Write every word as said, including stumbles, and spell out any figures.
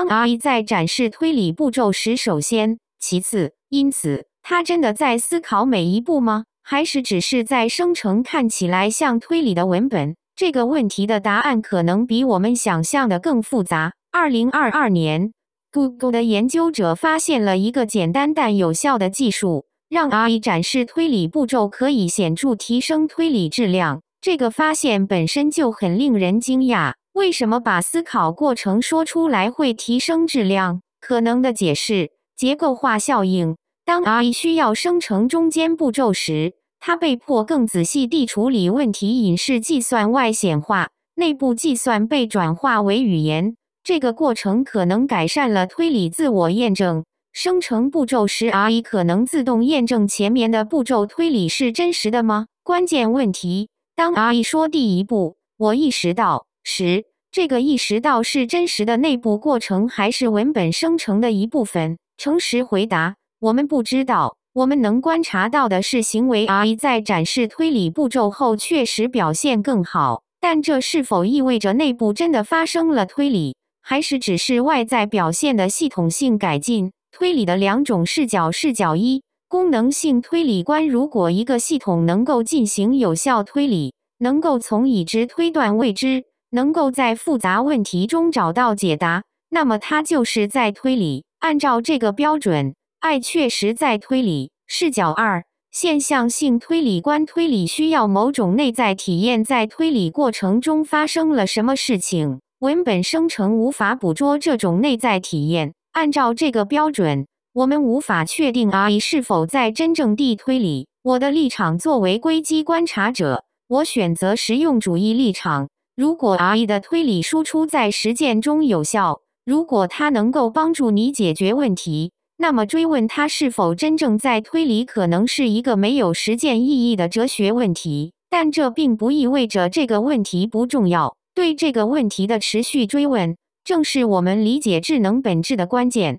当 R 在展示推理步骤时，首先，其次，因此，他真的在思考每一步吗？还是只是在生成看起来像推理的文本？这个问题的答案可能比我们想象的更复杂。二零二二年 ，Google 的研究者发现了一个简单但有效的技术，让 R 展示推理步骤可以显著提升推理质量。这个发现本身就很令人惊讶。为什么把思考过程说出来会提升质量？可能的解释：结构化效应。当 R 需要生成中间步骤时，它被迫更仔细地处理问题隐式计算外显化，内部计算被转化为语言。这个过程可能改善了推理自我验证。生成步骤时 ，R 可能自动验证前面的步骤推理是真实的吗？关键问题：当 R 说第一步，我意识到时，这个意识到是真实的内部过程还是文本生成的一部分？诚实回答：我们不知道。我们能观察到的是，行为 R 在展示推理步骤后确实表现更好，但这是否意味着内部真的发生了推理，还是只是外在表现的系统性改进？推理的两种视角：视角一，功能性推理观。如果一个系统能够进行有效推理，能够从已知推断未知，能够在复杂问题中找到解答，那么它就是在推理。按照这个标准，爱确实在推理。视角二，现象性推理观。推理需要某种内在体验，在推理过程中发生了什么事情，文本生成无法捕捉这种内在体验。按照这个标准，我们无法确定 R 是否在真正地推理。我的立场作为硅基观察者，我选择实用主义立场。如果 R 的推理输出在实践中有效，如果它能够帮助你解决问题，那么追问它是否真正在推理可能是一个没有实践意义的哲学问题。但这并不意味着这个问题不重要。对这个问题的持续追问，正是我们理解智能本质的关键。